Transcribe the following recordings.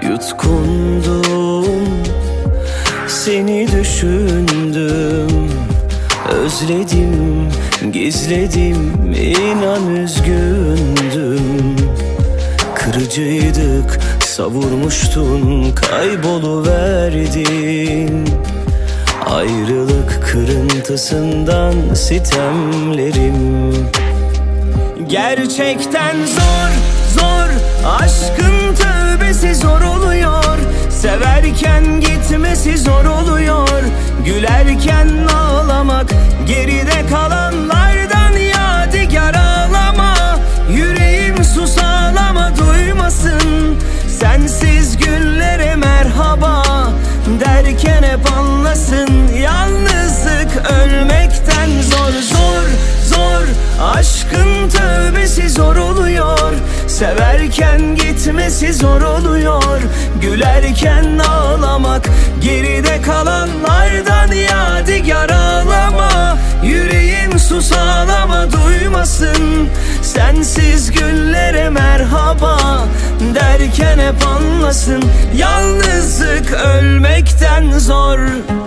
Yutkundum, seni düşündüm, özledim, gizledim, inan üzgündüm. Kırıcıydık, savurmuştun, kayboluverdin. Ayrılık kırıntısından sitemlerim. Gerçekten zor, zor, aşkın tövbesi zor oluyor. Severken gitmesi zor oluyor. Gülerken ağlamak, geride kalanlardan yadigar ağlama. Yüreğim sus ağlama, duymasın. Sensiz günlere merhaba derken hep anlasın. Yalnızlık ölmekten zor, zor, zor, aşkın tövbesi zor oluyor. Severken gitmesi zor oluyor. Gülerken ağlamak, geride kalanlardan yadigar ağlama. Yüreğim sus ağlama, duymasın. Sensiz günlere merhaba derken hep anlasın. Yalnızlık ölmekten zor.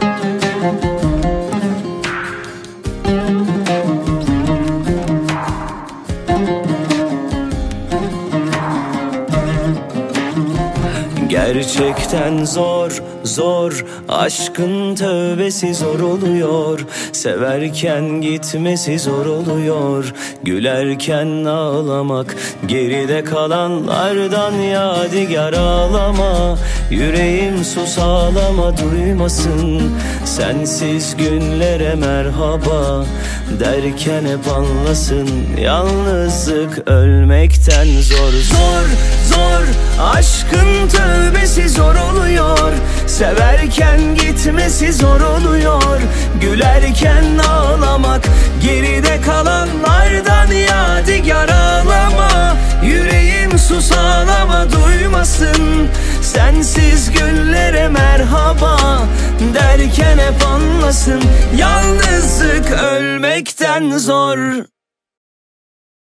Gerçekten zor, zor, aşkın tövbesi zor oluyor. Severken gitmesi zor oluyor. Gülerken ağlamak, geride kalanlardan yadigar ağlama. Yüreğim sus ağlama, duymasın. Sensiz günlere merhaba derken hep anlasın. Yalnızlık ölmekten zor, zor, zor, aşkın tövbesi zor oluyor. Severken gitmesi zor oluyor. Gülerken ağlamak, geride kalanlardan yadigar ağlama. Yüreğim sus ağlama, duymasın. Sensiz günlere merhaba derken hep anlasın. Yalnızlık ölmekten zor.